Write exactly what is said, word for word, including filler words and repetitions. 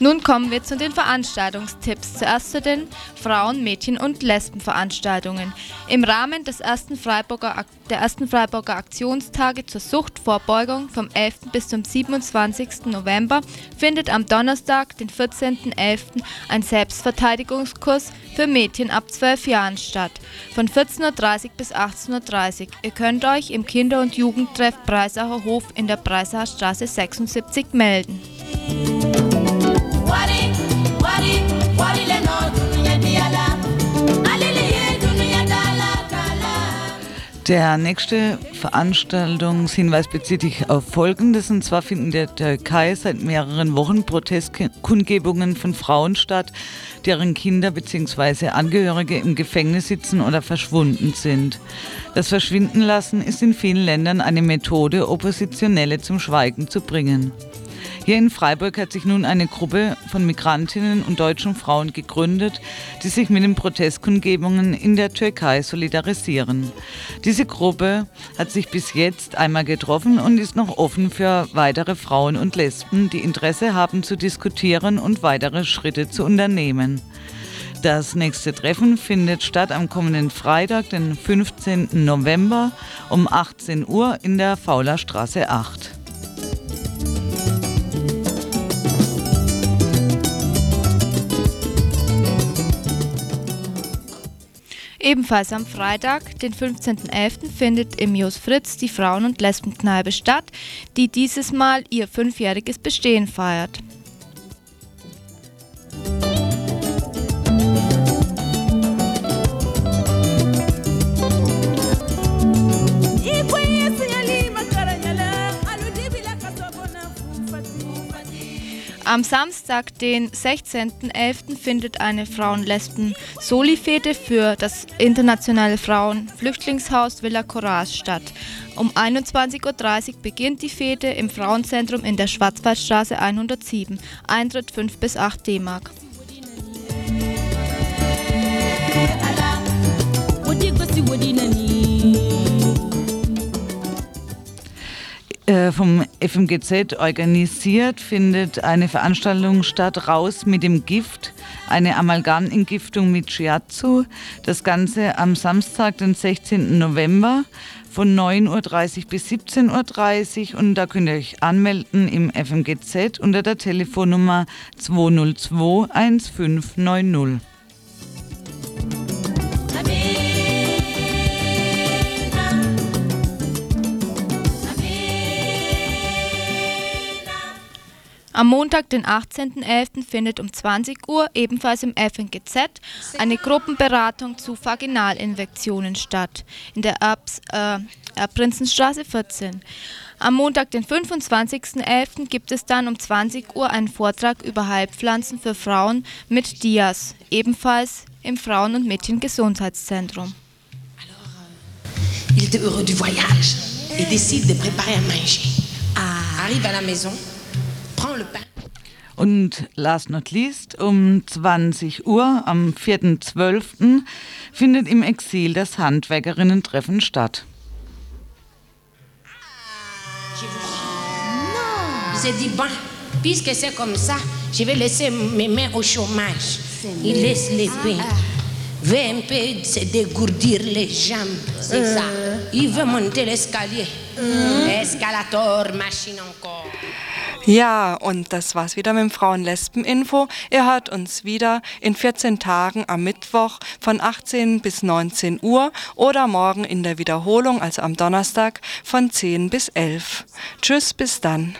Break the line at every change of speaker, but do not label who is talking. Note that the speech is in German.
Nun kommen wir zu den Veranstaltungstipps. Zuerst zu den Frauen-, Mädchen- und Lesbenveranstaltungen. Im Rahmen des ersten Freiburger, der ersten Freiburger Aktionstage zur Suchtvorbeugung vom elften bis zum siebenundzwanzigsten November findet am Donnerstag, den vierzehnten elften ein Selbstverteidigungskurs für Mädchen ab zwölf Jahren statt, von vierzehn Uhr dreißig bis achtzehn Uhr dreißig. Ihr könnt euch im Kinder- und Jugendtreff Breisacher Hof in der Breisacher Straße sechsundsiebzig melden.
Der nächste Veranstaltungshinweis bezieht sich auf Folgendes. Und zwar finden in der Türkei seit mehreren Wochen Protestkundgebungen von Frauen statt, deren Kinder bzw. Angehörige im Gefängnis sitzen oder verschwunden sind. Das Verschwindenlassen ist in vielen Ländern eine Methode, Oppositionelle zum Schweigen zu bringen. Hier in Freiburg hat sich nun eine Gruppe von Migrantinnen und deutschen Frauen gegründet, die sich mit den Protestkundgebungen in der Türkei solidarisieren. Diese Gruppe hat sich bis jetzt einmal getroffen und ist noch offen für weitere Frauen und Lesben, die Interesse haben zu diskutieren und weitere Schritte zu unternehmen. Das nächste Treffen findet statt am kommenden Freitag, den fünfzehnten November um achtzehn Uhr in der Fauler Straße acht.
Ebenfalls am Freitag, den fünfzehnten elften findet im Jos Fritz die Frauen- und Lesbenkneipe statt, die dieses Mal ihr fünfjähriges Bestehen feiert. Am Samstag, den sechzehnten elften findet eine Frauen-Lesben-Soli-Fete für das internationale Frauen-Flüchtlingshaus Villa Courage statt. Um einundzwanzig Uhr dreißig beginnt die Fete im Frauenzentrum in der Schwarzwaldstraße hundertsieben. Eintritt fünf bis acht D-Mark.
Vom F M G Z organisiert findet eine Veranstaltung statt, Raus mit dem Gift, eine Amalgamentgiftung mit Shiatsu. Das Ganze am Samstag, den sechzehnten November von neun Uhr dreißig bis siebzehn Uhr dreißig und da könnt ihr euch anmelden im F M G Z unter der Telefonnummer zwei null zwei eins fünf neun null.
Am Montag, den achtzehnten elften findet um zwanzig Uhr ebenfalls im F M G Z eine Gruppenberatung zu Vaginalinfektionen statt, in der Erbs, äh, Erbprinzenstraße vierzehn. Am Montag, den fünfundzwanzigsten elften gibt es dann um zwanzig Uhr einen Vortrag über Heilpflanzen für Frauen mit D I A S, ebenfalls im Frauen- und Mädchengesundheitszentrum.
Il était heureux du voyage et décide de préparer à manger. Ah. Arrive à la maison.
Und last not least, um zwanzig Uhr am vierten zwölften findet im Exil das Handwerkerinnen-Treffen statt.
J'ai dit, bon, puisque c'est comme ça, je vais laisser mes mains au chômage. Il laisse les pains. Veut un peu se dégourdir les jambes, c'est ça. Il veut monter l'escalier. Escalator, machine encore.
Ja, und das war's wieder mit dem Frauen-Lesben-Info. Ihr hört uns wieder in vierzehn Tagen am Mittwoch von achtzehn bis neunzehn Uhr oder morgen in der Wiederholung, also am Donnerstag, von zehn bis elf. Tschüss, bis dann.